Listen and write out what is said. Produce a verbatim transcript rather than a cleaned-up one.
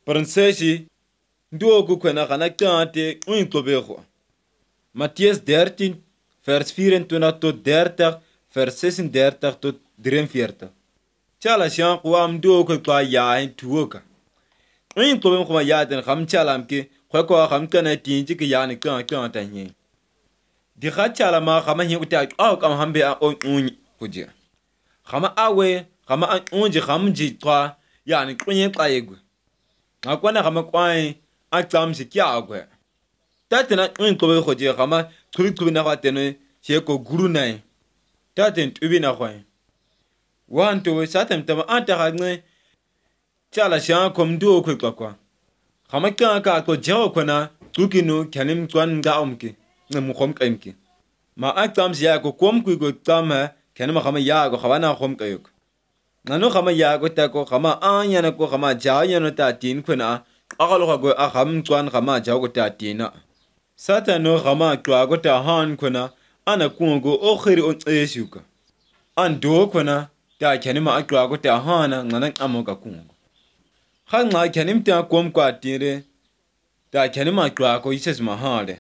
Prinseshi ndio kukwena kana kante uinkobego. Matthäus dertien vers vierentwintig tot dertig vers zesendertig tot drieënveertig. Chala shan kwam ndio kwa ya tuoka. Uinkobem kwa ya den kham chala mke kwa kwa kham kana tinji ke ya ni kan kan tanye. Di khatchala ma khama hi uta au kam hambe a on un kuje. Khama awe khama an unji khamji twa ya ni kunye qayegwe. Ngakwana khama kwai a tsamsi kyagwe. Tatena uinkobe khoje khama tuli tuli na kwatene sheko guru nai. Taten tubi na kwai. Wanto satem tama anta khagne chala shan kom ndio kwa kwa. Khama kya ka ko jawo kwana tukinu kyanim twan nga omke. Ngam khom kaimke. Ma a tsamsi ya ko kom ku go tsama kyanima khama ya go khawana khom kayuk. Ngano khama ya go ta ko khama anya na ko khama jaya no ta tin kuna akalo go a kham twan khama jawo go ta tina. Sata no khama twa go ta han kuna ana kungo o khiri on tseshuka. An do kuna ta kyanima a twa go ta hana ngana amoka kungo. Khanga kyanim ta kom kwa tire ta kyanima twa ko ises mahale.